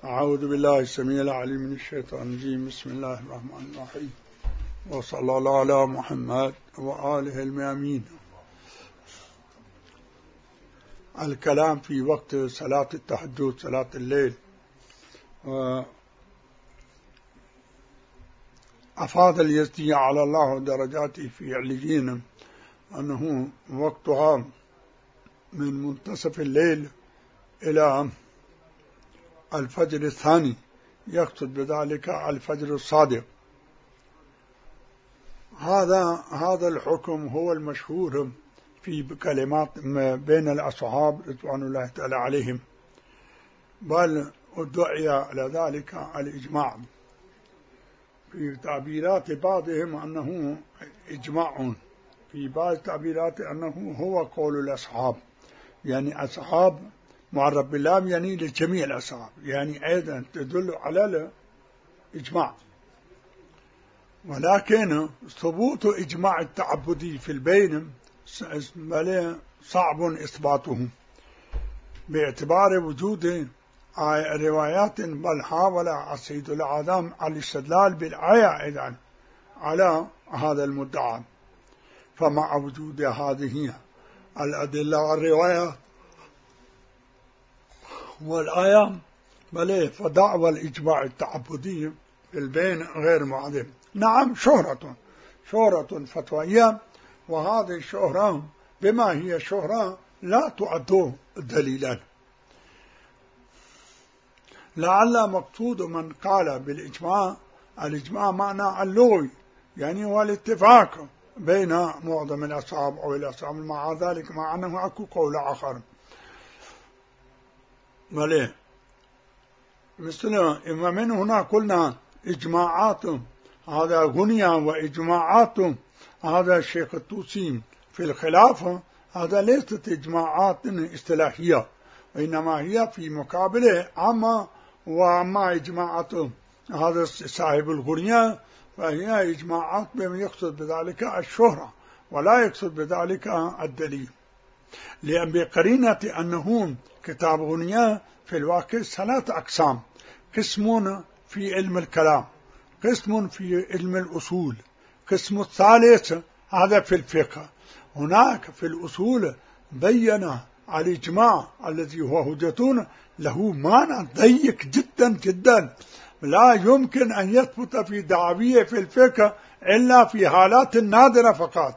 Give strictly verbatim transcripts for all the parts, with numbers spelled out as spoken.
أعوذ بالله السميع العليم من الشيطان الرجيم. بسم الله الرحمن الرحيم، وصلى الله على محمد وآله الميامين. الكلام في وقت صلاة التهجد، صلاة الليل. أفاد اليزدي على الله درجاته في عليين أنه وقتها من منتصف الليل إلى الفجر الثاني، يقصد بذلك الفجر الصادق. هذا هذا الحكم هو المشهور في كلمات بين الأصحاب رضوان الله تعالى عليهم، بل ادعي على ذلك الإجماع في تعبيرات بعضهم أنه إجماع، في بعض التعبيرات أنه هو قول الأصحاب، يعني أصحاب معرب باللام يعني لجميع الأصحاب، يعني أيضا تدل على الإجماع. ولكن ثبوت إجماع التعبدي في البين صعب إثباته باعتبار وجود روايات، بل حاول السيد الأعظم الاستدلال بالآية أيضا على هذا المدعى. فمع وجود هذه الأدلة والروايات والآية بل فدعوى الإجماع التعبدي في البين غير معدم. نعم، شهرة شهرة فتوية، وهذه الشهرة بما هي شهرة لا تعد دليلا. لعل مقصود من قال بالإجماع، الإجماع معنى اللغوي، يعني هو الاتفاق بين معظم الأصحاب أو الأصحاب، مع ذلك مع أنه أكو قول آخر مليه مثل إما من هنا قلنا إجماعات، هذا غنية وإجماعات هذا الشيخ الطوسي في الخلافة، هذا ليست إجماعات اصطلاحية، وإنما هي في مقابله عامة. وأما إجماعات هذا صاحب الغنية فهي إجماعات بما يقصد بذلك الشهرة ولا يقصد بذلك الدليل، لأن بقرينة أنه كتاب غنية في الواقع ثلاث أقسام: قسم في علم الكلام، قسم في علم الأصول، قسم الثالث هذا في الفقه. هناك في الأصول بين الإجماع الذي هو هجتون له معنى ضيق جدا جدا، لا يمكن أن يثبت في دعويه في الفقه إلا في حالات نادرة فقط.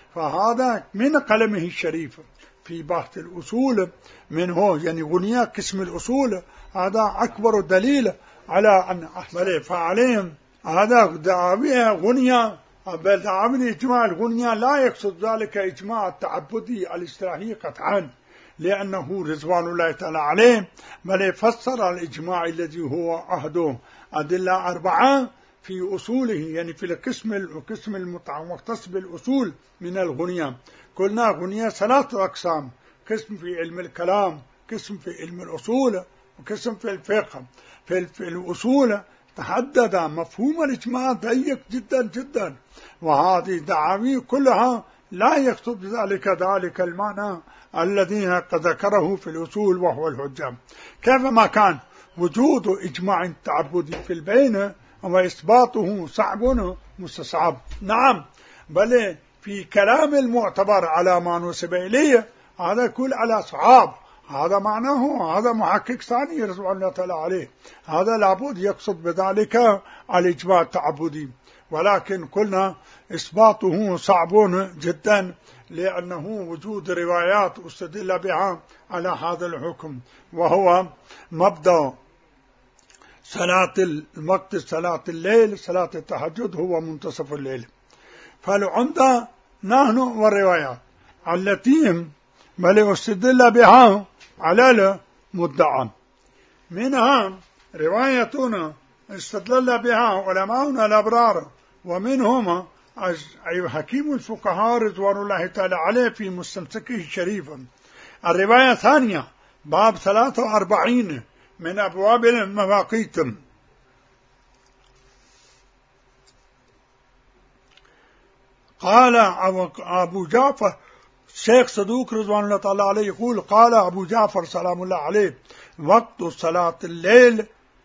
فهذا من قلمه الشريف في بحث الأصول منه، يعني غنية قسم الأصول، هذا أكبر دليل على أن أحمله فعليهم هذا دعويه غنية. بل دعوي الإجماع الغنية لا يقصد ذلك إجماع التعبدي الاصطلاحي قطعا، لأنه رضوان الله تعالى عليه بل فسر الإجماع الذي هو أحد أدلة أربعة في أصوله، يعني في القسم القسم المختص بالأصول من الغنية. قلنا غنية ثلاثة أقسام: قسم في علم الكلام، قسم في علم الأصول، وقسم في الفقه. في الأصول تحدد مفهوم الإجماع ضيق جدا جدا، وهذه دعاوي كلها لا يقصد بذلك ذلك المعنى الذي قد ذكره في الأصول وهو الحجة. كيفما كان وجود إجماع تعبدي في البين وإثباته صعب مستصعب. نعم، بل في كلام المعتبر على ما نسب إليه هذا كل على صعاب، هذا معناه هذا محقق ثاني رضوان الله تعالى عليه، هذا لابد يقصد بذلك الإجماع التعبدي. ولكن قلنا إثباته صعب جدا، لأنه وجود روايات استدل بها على هذا الحكم، وهو مبدأ صلاة وقت صلاة الليل، صلاة التهجد هو منتصف الليل. فالعمدة نحن والروايات التي بل استدل بها على المدعى، منها روايتنا استدل بها علماؤنا الأبرار، ومنهم حكيم الفقهاء رضوان الله تعالى عليه في مستمسكه الشريف. الرواية الثانية باب ثلاثة وأربعين من أبواب المواقيت. قال أبو جعفر الشيخ صدوق رضوان الله عليه يقول: قال أبو جعفر سلام الله عليه: وقت صلاة الليل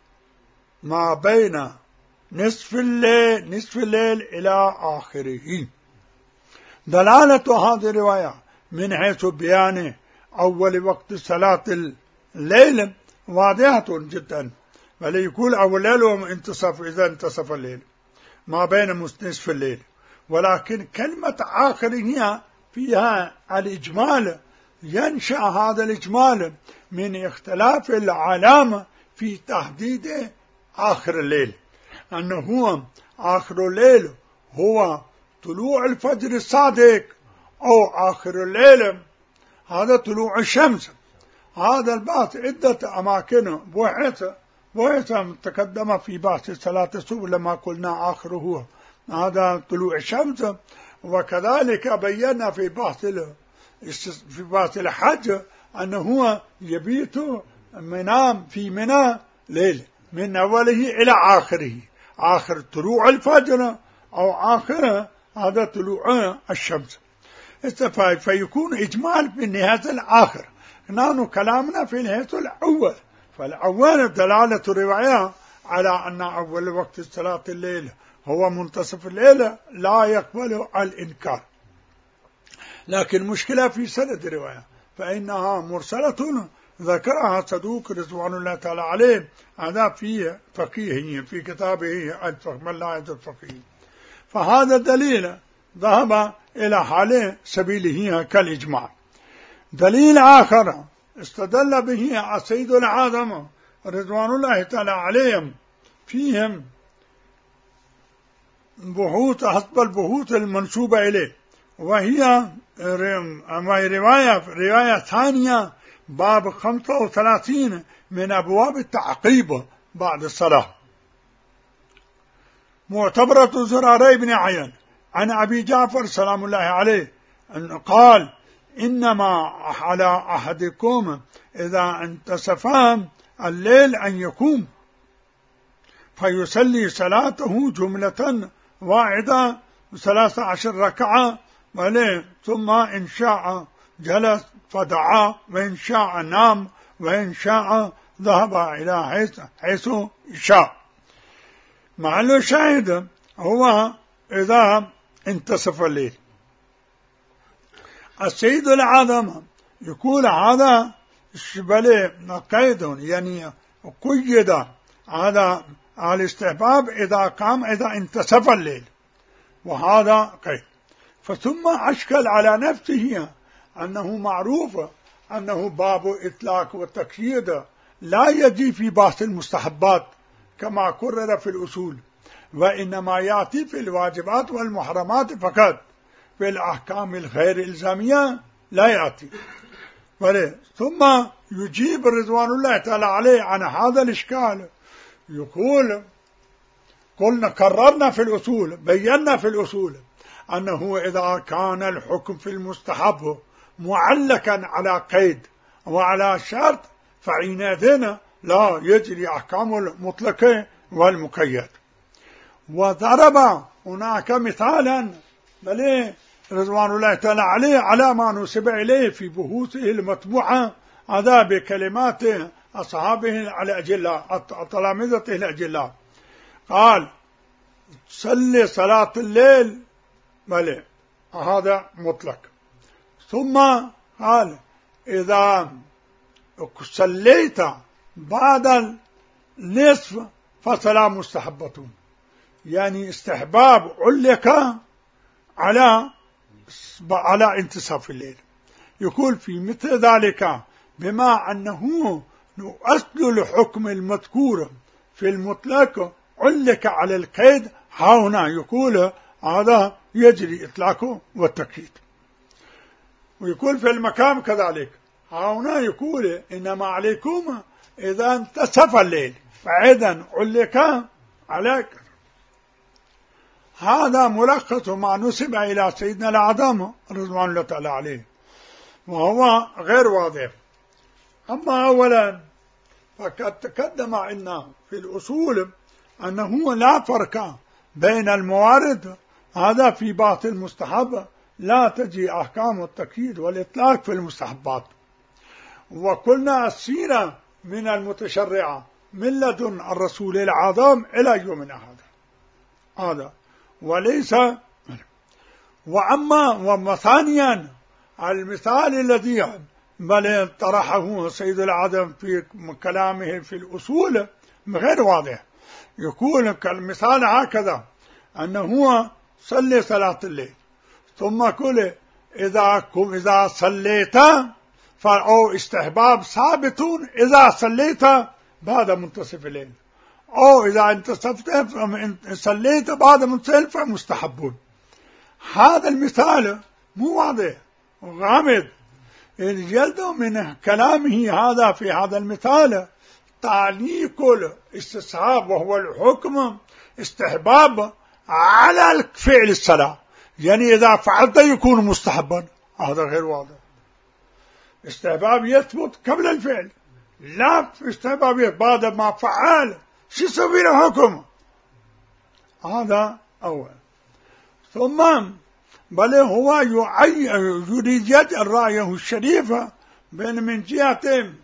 ما بين نصف الليل نصف الليل إلى آخره. دلالة هذه الرواية من حيث بيان أول وقت صلاة الليل واضحة جدا، بل يقول أول الليل وانتصف إذا انتصف الليل ما بين نصف الليل، ولكن كلمة آخر هي فيها الإجمال، ينشأ هذا الإجمال من اختلاف العلامة في تحديد آخر الليل، أنه هو آخر الليل هو طلوع الفجر الصادق أو آخر الليل هذا طلوع الشمس. هذا البحث عدة أماكن بحث بحث تقدم في بحث صلاة الصبح لما قلنا آخره هو هذا طلوع الشمس، وكذلك بينا في بحث في بحث الحج أنه هو يبيت منام في منى ليل من أوله إلى آخره، آخر طلوع الفجر أو آخر هذا طلوع الشمس. فيكون إجمال في النهاية الآخر. نحن كلامنا في النهاية الأول، فالأول دلالة الرواية على أن أول وقت صلاة الليل هو منتصف الليل لا يقبل الإنكار. لكن مشكلة في سند الرواية فإنها مرسلة ذكرها صدوق رضوان الله تعالى عليه، هذا في فقيه في كتابه من لا يدرك الفقيه، فهذا دليل ذهب إلى حال سبيله كالإجماع. دليل آخر استدل به السيد العظم رضوان الله تعالى عليهم فيهم بحوث حسب البحوث المنسوبة إليه، وهي رواية رواية ثانية باب خمسة وثلاثين من أبواب التعقيب بعد الصلاة، معتبرة زراري بن عيان عن أبي جعفر سلام الله عليه أن قال: إنما على أحدكم إذا انتصف الليل أن يقوم فيصلي صلاته جملة واحدة ثلاث عشر ركعة، ثم إن شاء جلس فدعا، وإن شاء نام، وإن شاء ذهب إلى حيث, حيث شاء. محل الشاهد هو إذا انتصف الليل. السيد العظم يقول هذا شبه قيد، يعني قيد هذا الاستحباب إذا قام إذا انتصف الليل، وهذا قيد. فثم أشكل على نفسه أنه معروف أنه باب إطلاق والتقييد لا يجي في بحث المستحبات كما قرر في الأصول، وإنما يأتي في الواجبات والمحرمات فقط، في الأحكام الغير إلزامية لا يأتي. ثم يجيب رضوان الله تعالى عليه عن هذا الإشكال، يقول: قلنا كررنا في الأصول بينا في الأصول أنه إذا كان الحكم في المستحب معلقا على قيد وعلى شرط فعينئذ لا يجري أحكام المطلق والمقيد. وضرب هناك مثالا بل رضوان الله تعالى عليه على ما نسب إليه في بحوثه المطبوعة، هذا بكلمات أصحابه الأجلاء تلامذته الأجلاء، قال: صلي صلاة الليل بل هذا مطلق، ثم قال: إذا صليت بعد النصف فصلاة مستحبة، يعني استحباب علق على على انتصاف الليل. يقول في مثل ذلك بما أنه أصل الحكم المذكور في المطلق علق على القيد، ها هنا يقول هذا يجري إطلاقه والتقييد. ويقول في المقام كذلك، ها هنا يقول: إنما عليكم إذا انتصف الليل، فإذا علق عليك. هذا ملخص ما نسب إلى سيدنا الأعظم رضوان الله تعالى عليه، وهو غير واضح. أما أولا فقد تقدم عندنا في الأصول أنه لا فرق بين الموارد، هذا في بعض المستحب لا تجي أحكام التقييد والإطلاق في المستحبات. وقلنا السيرة من المتشرعة من لدن الرسول العظام إلى يومنا هذا هذا وليس. وأما وثانيا المثال الذي بل طرحه سيد العدم في كلامه في الأصول غير واضح. يكون كالمثال هكذا أنه هو صلي صلاة الليل ثم قل إذا إذا صليت فأو استحباب ثابت إذا صليت بعد منتصف الليل، أو إذا انتصفت صليت بعد منتصف فمستحبون. هذا المثال مو واضح وغامض. يلد من كلامه هذا في هذا المثال تعليق الاستصحاب وهو الحكم استحباب على فعل الصلاة، يعني إذا فعلت يكون مستحبا. هذا غير واضح. استحباب يثبت قبل الفعل، لا استحباب بعد ما فعل شو يسوي له حكم. هذا أول. ثم بل هو يريد يجعل رأيه الشريفة بين من جهة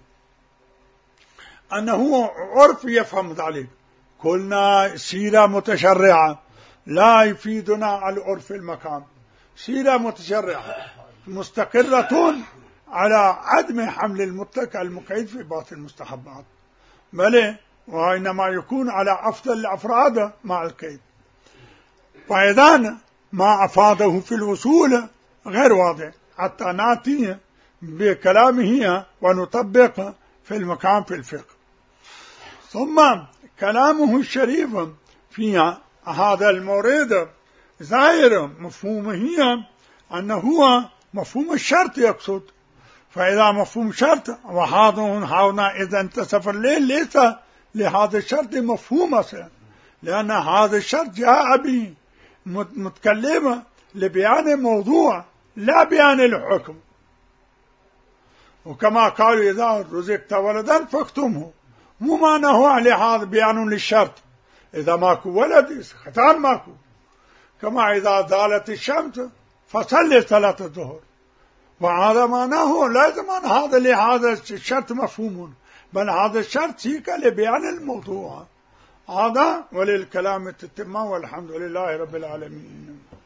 أنه عرف يفهم ذلك. قلنا سيرة متشرعة لا يفيدنا العرف المكان، سيرة متشرعة مستقرة على عدم حمل المطلق المقيد في بعض المستحبات، بل وإنما يكون على أفضل الأفراد مع القيد. فإذا ما أفاده في الوصول غير واضح حتى نأتي بكلامه ونطبق في المكان في الفقه. ثم كلامه الشريف في هذا المورد ظاهر مفهومه أنه هو مفهوم الشرط يقصد. فإذا مفهوم شرط وهذا هنا إذا انتصف الليل ليس لهذا الشرط مفهوم أصلا، لأن هذا الشرط جاء به متكلمة لبيان موضوع لا بيان الحكم. وكما قالوا إذا رزقت ولدا فاكتمه، مو معناه لهذا بيان للشرط. إذا ماكو ولد ختان ماكو. كما إذا زالت الشمس فصلي صلاة الظهر، وهذا معناه لازم أن هذا لهذا الشرط مفهوم، بل هذا الشرط هيك لبيان الموضوع. هذا وللكلام التتمة، والحمد لله رب العالمين.